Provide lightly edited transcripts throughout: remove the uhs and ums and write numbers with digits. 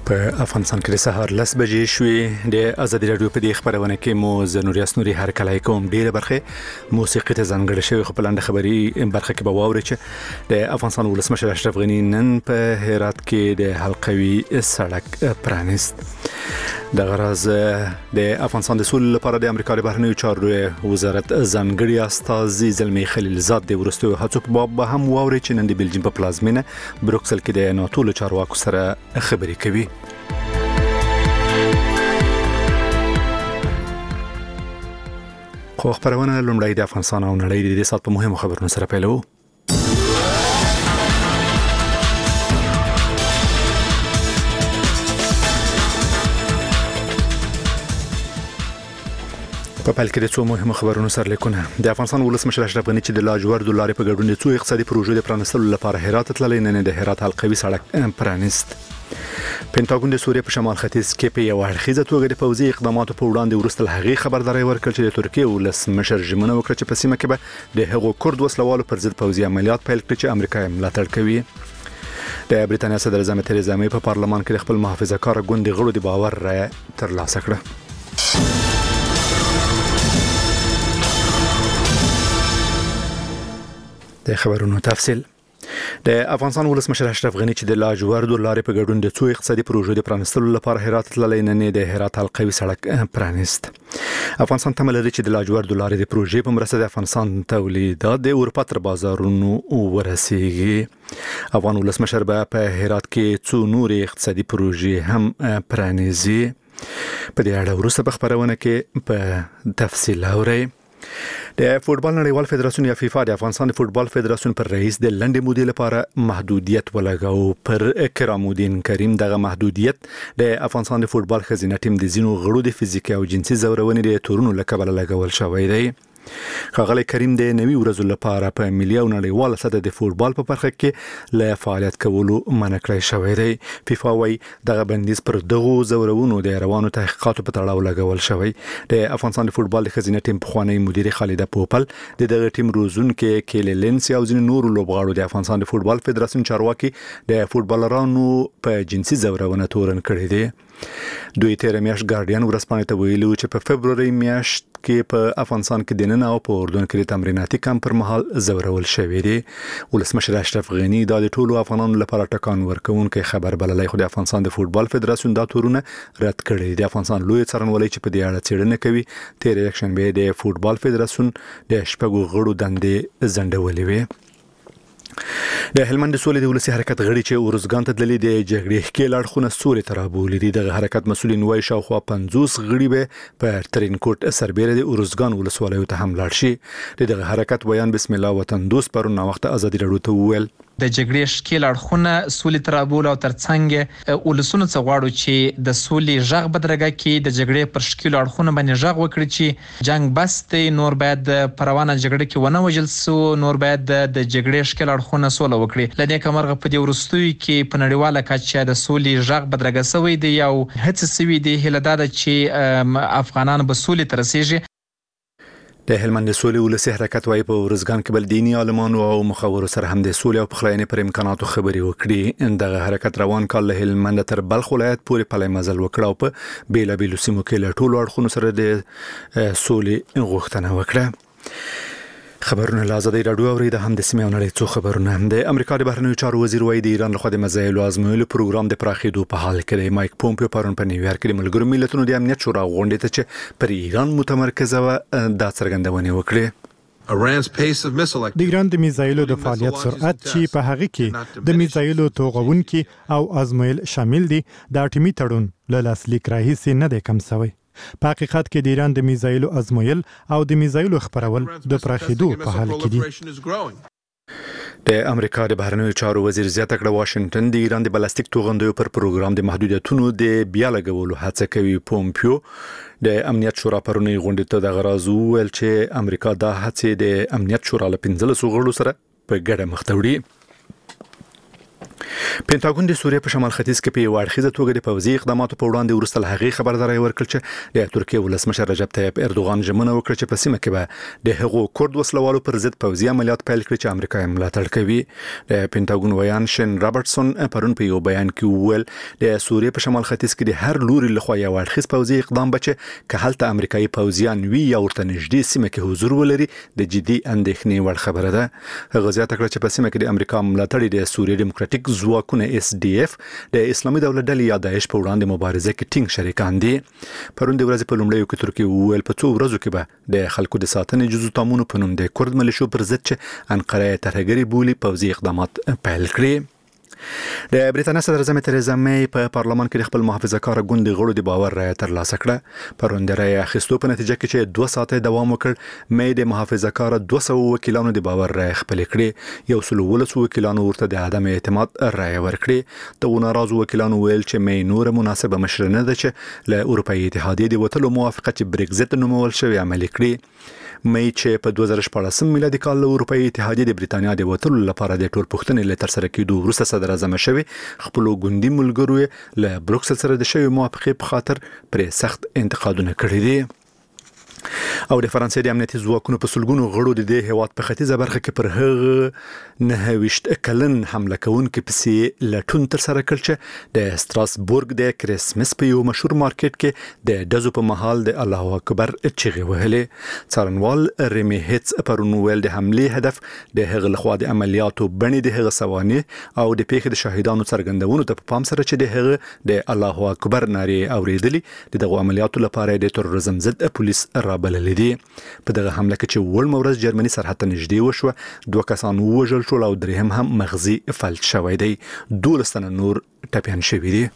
په افغانستان کې د سهار 10 بجې شوې د ازادي راډیو په دې خبرونه کې مو زنوري اسنوري هر کله کوم ډیره برخه موسیقي ته ځانګړې شوی خو په لاندې خبري برخه کې به واوري چې د افغانستان ولسمشر اشرف غنی نن په هرات کې د حلقوي سړک پرانیست. د غرض د افغانستان د سولې لپاره د امریکا د بهرنیو چارو وزارت ځانګړي استازي زلمی خلیلزاد د ورستو هڅو په باب هم واوري چې نن د بلجیم په پلازمینه بروکسل کې د ناتو له چارواکو سره خبرې کوي. خو خبرونه لومړی د افغانستان او نړۍ د سات په مهمو خبرونو سره پیلو. په پیل کې د څو مهمو خبرونو سره لیکونه. د افغانستان ولسمشر اشرف غنی چې د لاجورد لارې په ګډون د څو اقتصادي پروژو د پرانستلو لپاره هرات تللی نن د هرات حلقوي سړک پرانیست. پینټاګون د سوریې په شمال ختیځ کې په یو اړخیزه توګه د پوځي اقداماتو په وړاندې ورسته هغې خبرداري ورکړه چې د ترکیې ولسمشر ژمنه وکړه چې په سیمه کې به د هغو کورد وسلوالو پر ضد پوځي عملیات پیل کړي چې امریکا یې ملاتړ کوي. د بریتانیا صدر اعظم تریزا مې په پارلمان کې د خپل محافظه‌کار ګوند غړو د باور رایه ترلاسه کړه. د خبرونو تفصیل. د افغانستان ولسمشر اشرف غنی چې د لاجورد لارې په ګډون د څو اقتصادي پروژو د پرانستلو لپاره هرات تللی نن د هرات حلقوي سړک پرانیست. افغانستان تمه لري چې د لاجورد لارې د پروژې په مرسته د افغانستان تولیدات د اروپا تر بازارونو ورسیږي. افغان ولسمشر په هرات کې څو نور اقتصادي پروژې هم پرانیزي. په دې اړه وروسته په خبرونه کې په تفصیل اورئ. د فوتبال نړیوال فدراسیون یا فیفا د افغانستان فوتبال فدراسیون پر رئیس د لنډې مودې لپاره محدودیت ولګاو. پر کرام الدین کریم دغه محدودیت د افغانستان د فوتبال خزینه ټیم د زینو غړو د فزیکي او جنسي زورونې د تورونو لکبل لګول شوی دی. خاغلی کریم د نوي ورځو لپاره په ملي او نړیوال سطح د فوتبال په برخه کې له فعالیت کولو منع کړی شوی دی. فیفا وايي دغه بندیز پر دغو زورونو د روانو تحقیقاتو په تړاو لګول شوی. د افغانستان د فوتبال د خزینه ټیم پخوانی مدیر خالد پوپل د دغه ټیم روزونکو کیللنس او ځینې نور لوبغاړو د افغانستان د فوتبال فدراسیون چارواکي د فوتبالرانو په جنسي زورونه تورن کړی دی. دوی تیر میاشت ګارډین ورسپانې ته ویلو چې په فبروري میاشت کې په افغانستان کې د نن او په اردن کې د تمریناتي کمپ پر مهال زورول شوی دی. ولسمشر اشرف غنی د ټولو افغانانو لپاره ټکان ورکوونکی خبر بللی خو د افغانستان د فوتبال فدراسیون دا تورونه رد کړي. د افغانستان لوی څارنوالۍ چې په دې اړه څېړنه کوي تیر یکشنبه د فوتبال فدراسیون د شپږو غړو دندې ځنډولې وې. د هلمند سولې د ولسی حرکت غړي چې اورزګان ته تللي د جګړې ښکېل اړخونه سولې ته رابولي دي. دغه حرکت مسؤلین وایي شاوخوا 50 غړي به په ترینکوټ سربېره د اورزګان ولسوالیو ته هم لاړ شي. دغه حرکت بیان بسم الله وطن دوست پرون وخت ازادي راډیو ته وویل د جګړې ښکېل اړخونه سولې ته رابول او ترڅنګ ولسونو څخه غواړو چې د سولې غږ بدرګه کې د جګړې پر ښکېل اړخونه باندې غږ وکړي چې جنگ بس دی، نور باید په روانه جګړه کې ونه وژل سو، نور باید د جګړې ښکېل اړخونه سوله وکړي. له نیکه مرغه په دې وروستیو کې په نړیواله کچه د سولې غږ بدرګه شوی دی او هڅې شوي دي. هیله دا ده چې افغانان به سولې ته رسیږي. د هلمند سولې ولسی حرکت وايي په ورزګان کې بل دیني عالمانو او مخورو سره هم د سولې او پخلاینې پر امکاناتو خبرې وکړي. دغه حرکت روان کال له هلمند تر بلخ ولایت پورې پلی مزل وکړ او په بیلابیلو سیمو کې له ټولو اړخونو سره د سولې غوښتنه وکړه. خبرونه له ازادي راډیو اوري د هم د سیمې او نړۍ څو خبرونه. د امریکا د بهرنیو چارو وزیر وايي د ایران لخوا د میزایلو ازمویلو پروګرام د پراخېدو په حال کې دی. مایک پومپیو پرون په نیویارک کې د ملګرو ملتونو د امنیت شورا غونډې ته چې پر ایران متمرکزه و دا څرګندونه وکړه. د ایران د میزایلو د فعالیت سرعت چې په هغه کې د میزایلو توغونکي او ازمویل شامل دي د اټومي تړون له لاسلیک راهیسې نه دی کم شوی. په حقیقت کې د ایران د میزایلو ازمویل او د میزایلو خبرول د پراخېدو په حال کې دي. د امریکا د بهرنیو چارو وزیر زیاته کړه واشنگټن د ایران د بلاستیک توغندیو پر پروګرام د محدودیتونو د بیا لګولو هڅه کوي. پومپیو د امنیت شورا پرونی غونډې ته د غرض ویل چې امریکا دا هڅه د امنیت شورا له 15 غړو سره په ګډه مخ ته وړي. پینټاګون د سوریه په شمال ختیځ کې په یو اړخیزه توګه د پوځي اقداماتو په وړاندې وروسته له هغې خبرداری ورکړ چې د ترکیه ولسمشر رجب طیب اردوغان ژمنه وکړه چې په سیمه کې به د هغو کورد وسلوالو پر ضد پوځي عملیات پیل کړي چې امریکا یې ملاتړ کوي. د پینټاګون ویان شین رابرټسون پرون په یو بیان کې وویل د سوریه په شمال ختیځ کې د هر لوري لخوا یو اړخیز پوځي اقدام بچي که هلته امریکایي پوځیان وي یا ورته نږدې سیمه کې حضور ولري د جدي اندېښنې وړ خبره ده. هغه زیاته کړه چې په سیمه کې د امریکا ملاتړ د سوریه ډیموکراټیک ځواکونه SDF د اسلامي دولت ډلې یا داعش په وړاندې مبارزه کې ټینګ شریکان دي. پرون د ورځې په لومړیو کې ترکیه وویل په څو ورځو کې به د خلکو د ساتنې جزو تامونو په نوم د کورد ملیشو پر ضد چې انقره یې ترهګري بولي پوځي اقدامات پیل کړي. د بریټانیا صدر اعظم تریزا می په پارلمان کې خپل محافظه‌کار ګوند غړو د باور رایه ترلاسه کړه. پرون د رایه اخیستو په نتیجه کې چې 2 ساعته دوام وکړ، می د محافظه‌کار 200 وکیلانو د باور رایه خپل کړې. 112 وکیلانو ورته د عدم اعتماد رایه ورکړه. د ناراضو وکیلانو ویل چې می نور مناسبه مشر نه ده چې له اروپאי اتحادیې د وټلو موافقه چې برگزیت نومول شوی عملي کړي. می چې په 2014 میلادي کال له اروپאי اتحادیې د بریټانیا د وټلو لپاره د ټول پښتنې له تر سره کېدو وروسته صدر اعظم شوی، خپل ګوندي ملګرو له بروکسل سره د شوی موافقه په خاطر پر سخت انتقادونه کړی دي. او د فرانسې د امنیتي ځواکونو په سلګونو غړو د دې هیواد په ختیځه برخه کې پر هغه 29 کلن حمله کوونکې پسې لټون تر سره کړ چې د ستراسبورګ د کریسمس په یو مشهور مارکیټ کې د دزو په محل د الله اکبر چغې وهلې. څارنوال ریمی هیتس پرون ویل د حمله هدف د هغه لخوا د عملیاتو بڼې د هغه سوانح او د پیښې د شاهدانو څرګندونو ته په پام سره چې د هغه د الله اکبر نارې اوریدلې دغه عملیاتو لپاره د تروریزم ضد پولیس بلل دي. په دغه حمله کې چې ول مورز جرمني سرحد ته نږدې وشو، 2 کسان وژل شول او درهم هم مغزي فلج شوی دی. 12 تنه نور ټپيان شوي دي.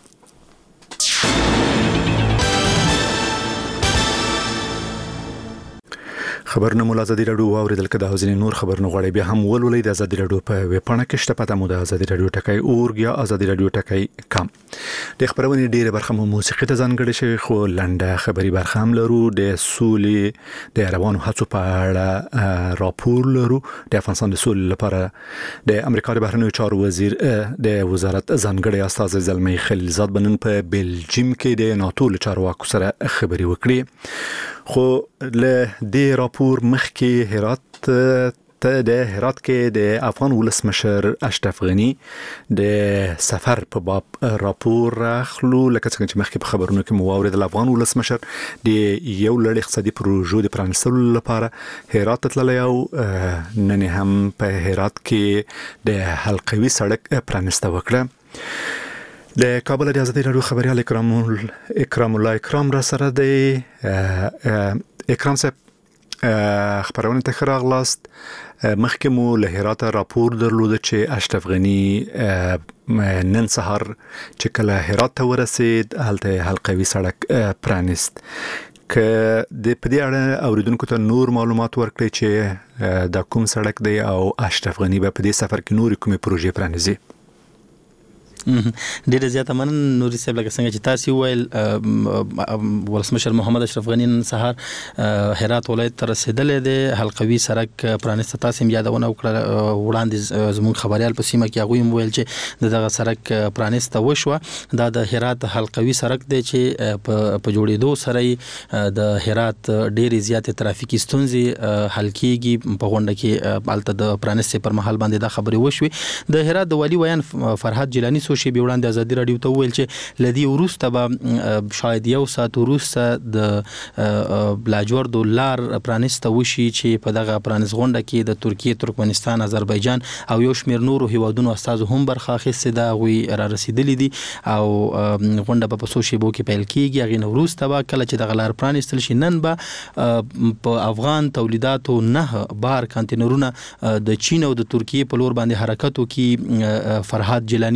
خبرونه مول ازادي رادیو اوریدل کده حوزنی نور خبرونه غوړې بیا هم ولولې د ازادي رادیو په ویب پاڼه کې شته پته مو د ازادي رادیو ټکای اورګ یا ازادي رادیو ټکای کم. د خبرونه ډیره برخه مو موسیقي ته ځانګړې شوی، خو لنډه خبري برخه هم لرو. د سولې د روانو هڅو په اړه راپور لرو. د افغانستان د سولې لپاره د امریکا د بهرنیو چارو وزیر د وزارت ځانګړي استاذ زلمی خلیلزاد بنن په بلجیم کې د ناتو له چارواکو سره خبري وکړي. خو له دې راپور مخکې هرات کې د افغان ولسمشر اشرف غنی د سفر په باب راپور راخلو. لکه څنګه چې مخکې په خبرونو کې مو واوریدل، افغان ولسمشر د یو لړ اقتصادي پروژو د پرانستلو لپاره هرات تللی او نن هم په هرات کې د حلقوي سړک پرانسته وکړه. د کابل د ازادي رادیو خبريال اکرام الله اکرام را سره دی. اکرام صاحب خبرونه ته راغلاست. مخکې مو له هرات راپور درلود چې اشرف غنی نن سهار چې کله هرات ته ورسید هلته حلقوي سړک پرانست. که د پدې اړه اوریدونکو ته نور معلومات ورکړي چې دا کوم سړک دی او اشرف غنی به په دې سفر کې نور کومه پروژې پرانیزي؟ ډیره زیاته مننه نوري صاحب. لکه څنګه چې تاسو ویل ولسمشر محمد اشرف غنی نن سهار هرات ولایت ته رسیدلې دی. حلقوي سړک پرانسته. تاسو یادونه وکړه وړاندې زموږ خبريال په سیمه کې هغه ویل چې دغه سړک پرانسته وشو. دا د هرات حلقوي سړک دی چې په جوړېدو سره د هرات ډېری زیاتې ترافیکي ستونزې حل کیږي. په غونډه کې الته د پرانسته پر مهال باندې دا خبري وشوي. د هرات د والی ویان فرهاد جیلانی شی به وړاندې ازادي رادیو ته ویل چې لدی ورسته به شاید یو ساعت ورسته د بلاجوردو لار پرانسته وشي چې په دغه پرانس غونډه کې د ترکیه، ترکمنستان، آذربایجان او یو شمیر نورو هیوادونو استاد هم برخه اخیسته دا غوي را رسیدلې دي او غونډه په پسو شی بو کې پیل کیږي. هغه ورسته به کله چې دغه لار پرانستل شي نن به په افغان تولیداتو 9 بار کانټینرونه د چین او د ترکیه په لور باندې حرکت وکي. فرهاد جیلانی وایي چې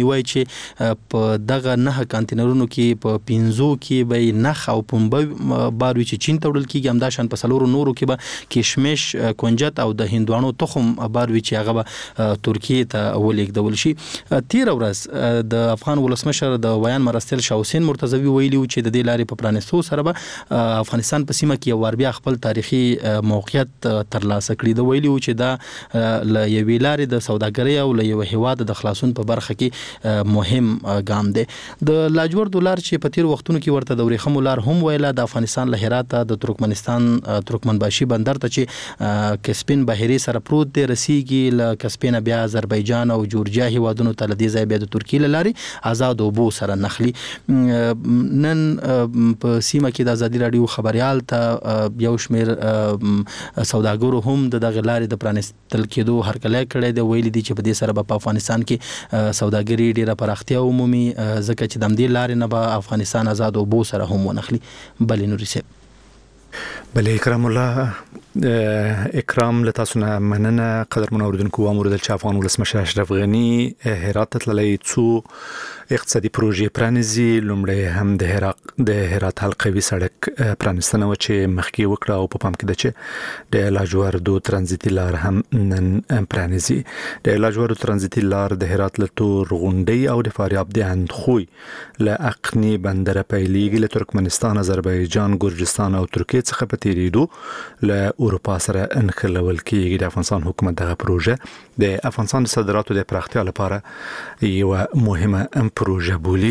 په دغه 9 کانټینرونو کې په 15 کې به نخ او پنبه باروي چې چین ته وړل کیږي، همدا شان په سلورو نورو کې به کشمش، کنجد او د هندوانو تخم باروي چې هغه به ترکیه ته ولېږدول شي. تیر ورځ د افغان ولسمشر د ویان مرستیال شاه حسین مرتضوی ویلي چې د دې لارې په پرانستو سره به افغانستان په سیمه کې ور بیا خپل تاریخي موقعیت ترلاسه کړي. د ویلي چې دا ل یوې لارې د سوداګرۍ او ل یو هیواد د خلاصون په برخه کې مهم ګام دی. د لاجورد لار چې په تیر وختونو کې ورته د ورېخمو لار هم ویله، د افغانستان له هرات د ترکمنباشي بندر ته چې کسپین بحیرې سره پروت دی رسیږي، له کسپین بیا آذربایجان او جورجیا هیوادونو ته له دې ځای بیا د ترکیې له لارې آزاد اوبو سره نخلي. نن په سیمه کې د ازادي راډیو خبريال ته یو شمېر سوداګرو هم د دغه لارې د پرانستل کېدو هرکلی کړی دی. ویلي دي چې په دې سره به په افغانستان کې سوداګري ډېره پراختیا ومومي، ځکه چې د همدې لارې نه به افغانستان آزاد اوبو سره هم ونخلي. بلې نوري صاحب. بله اکرام الله، اکرام له تاسو نه مننه. قدرمن اوریدونکو، واموردل چې افغان ولسمشر اشرف غني هرات ته تللی څو اقتصادي پروژې پرانیزي. لومړی هم د هرات حلقوي سړک پرانیستنه و چې مخکې وکړه، او په پام کې ده چې د لاجوردو ترانزیتي لار هم نن پرانیزي. د لاجوردو ترانزیتي لار د هرات له تور غونډۍ او د فاریاب د اندخوی له اقنی بندر پیلیږي، له ترکمنستان، آذربایجان، ګرجستان او ترکیه څخه په تیریدو له اروپا سره انخلول کیږي. د افغانستان حکومت دغه پروژه د افغانستان د صادراتو د پراختیا لپاره یو مهمه پروژه بولی.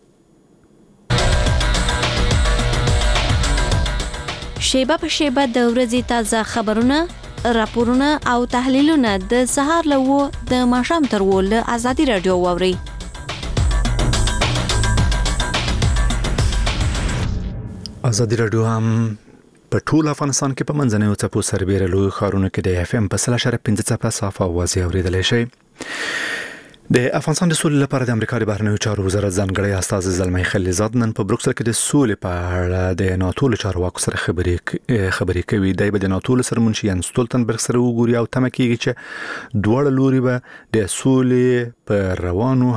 شیبه په شیبه د ورځې تازه خبرونه، راپورونه او تحلیلونه د سهار له د ماښام تر له ازادي راډیو واوري. ازادي راډیو هم په ټول افغانستان کې په منځنیو څپو سربېره لوی ښارونو کې د FM په 0.5 څپه صافه आवाज اوریدلی شي. د افغانستان د سولې لپاره د امریکا د بهرنیو چارو وزارت ځانګړی استازی زلمی خلیلزاد نن په بروکسل کې د سولې په اړه د ناتو له چارواکو سره خبرې کوي. دی به د ناتو له سرمنشي یانس ستولتنبرګ سره وګوري او تمه کیږي چې دواړه لوري به د سولې په روانو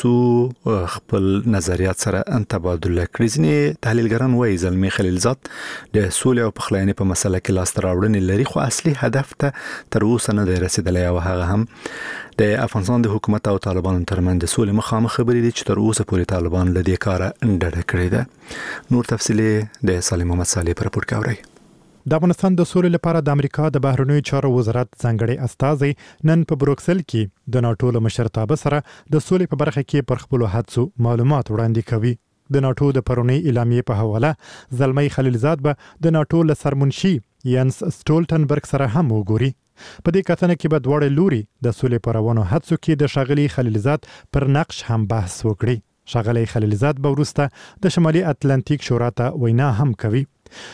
هڅو خپل نظریات سره تبادله کړي. ځینې تحلیلګران وایي زلمی خلیلزاد د سولې او پخلاینې په مسله کې لاسته راوړنې لري، خو اصلي هدف ته تر اوسه نه دی رسیدلی، او هغه هم د افغانستان د حکومت او طالبانو ترمنځ د سولې مخامخ خبرې دي چې تر اوسه پورې طالبان له دې کاره ډډه کړې ده. نور تفصیل د سالم محمد صالح پر راپور کوي. د افغانستان د سولې لپاره د امریکا د بهرنیو چارو وزارت ځانګړی استازی نن په بروکسل کې د ناتو له مشرتابه سره د سولې په برخه کې پر خپل هڅو معلومات وړاندې کوي. د ناتو د پرونی اعلامیې په حواله زلمی خلیلزاد به د ناتو له سرمنشي یانس ستولتنبرګ سره هم وګوري. په دې کتنه کې به دواړه لوري د سولې په روانو هڅو کې د ښاغلي خلیلزاد پر نقش هم بحث وکړي. ښاغلي خلیلزاد به وروسته د شمالي اتلانتیک شورا ته وینا هم کوي.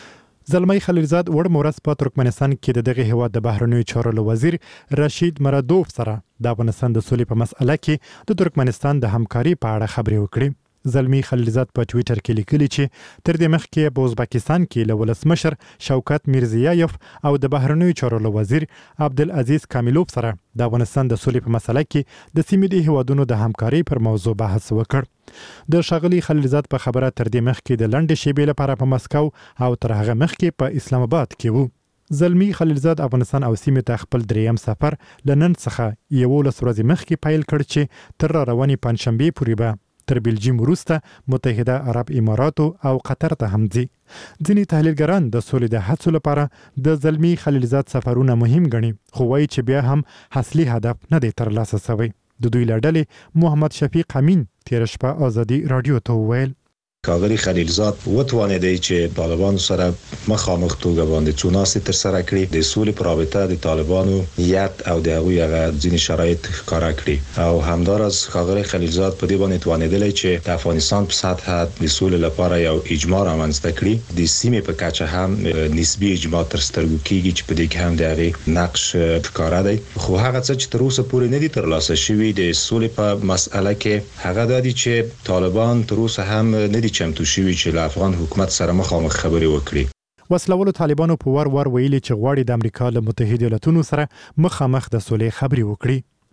زلمی خلیلزاد وړ مورس په ترکمنستان کې د دغه هیواد د بهرنیو چارو وزیر رشید مرادوف سره د افغانستان د سولې په مسأله کې د ترکمنستان د همکاري په اړه خبرې وکړي. زلمی خلیلزاد په ټوئیټر کې لیکلي چې تر دې مخکې په ازبکستان کې له ولسمشر شوکت میرزیایف او د بهرنیو چارو وزیر عبدالعزیز کامیلوف سره د افغانستان د سولې په مسله کې د سیمې د هیوادونو د همکاري پر موضوع بحث وکړ. د ښاغلي خلیلزاد په خبره تر دې مخکې د لنډې شیبې لپاره په مسکو او تر هغه مخکې په اسلام آباد کې وو. زلمی خلیلزاد افغانستان او سیمې ته خپل دریم سفر لنن څخه 11 ورځې مخکې پیل کړ چې تر رواني پنځشنبه پورې به تر بلجیم وروسته متحده عرب اماراتو او قطر ته هم ځي. ځینې تحلیلګران د سولې د هڅو لپاره د زلمی خلیلزاد سفرونه مهم ګڼي، خو وایي چې بیا هم اصلي هدف نه دی ترلاسه شوی. د دوی له ډلې محمد شفیق امین تیر شپه ازادي راډیو ته وویل ښاغلي خلیلزاد وتوانیدی چې طالبانو سره مخامخ توګه باندې څو ناستې ترسره کړي، د سولې په رابطه د طالبانو نیت او د هغوی هغه ځینې شرایط ښکاره کړي، او همداراز ښاغلي خلیلزاد په دې باندې توانیدلی چې د افغانستان په سطحه د سولې لپاره یو اجماع رامنځته کړي. د سیمې په کچه هم نسبي اجماع تر سترګو کېږي چې په دې کې هم د هغې نقش ښکاره دی، خو هغه څه چې تر اوسه پورې نه دي ترلاسه شوي د سولې په مسأله کې هغه دا دي چې طالبان تر اوسه هم نه دي چمتو شوي چې له افغان حکومت سره مخامخ خبرې وکړي. وسلوالو طالبانو په ور ویلي چې غواړي د امریکا له متحده ایالاتونو سره مخامخ د سولې خبرې وکړي.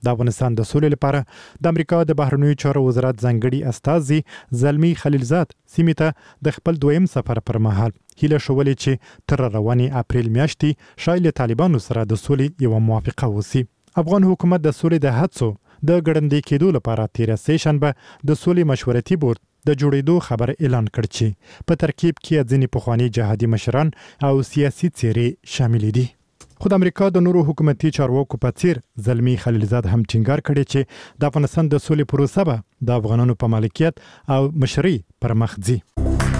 د افغانستان د سولې لپاره د امریکا د بهرنیو چارو وزارت ځانګړي استازي زلمی خلیلزاد سیمې ته د خپل دویم سفر پر مهال هیله شولې چې تر رواني اپریل میاشتې شایل طالبانو سره د سولې یو موافقه وسی. افغان حکومت د سولې د هڅو د ګړندې کېدو لپاره 13 شنبه د سولې مشورتي بورډ د جوړېدو خبر اعلان کړ چې په ترکیب کې ځینې پخوانی جهادي مشران او سیاسي څېرې شامل دي. خو د امریکا د نورو حکومتي چارواکو په څیر زلمی خلیلزاد هم ټینګار کړی چې د افغانستان د سولې پروسه به د افغانانو په مالکیت او مشرۍ پر مخ ځي.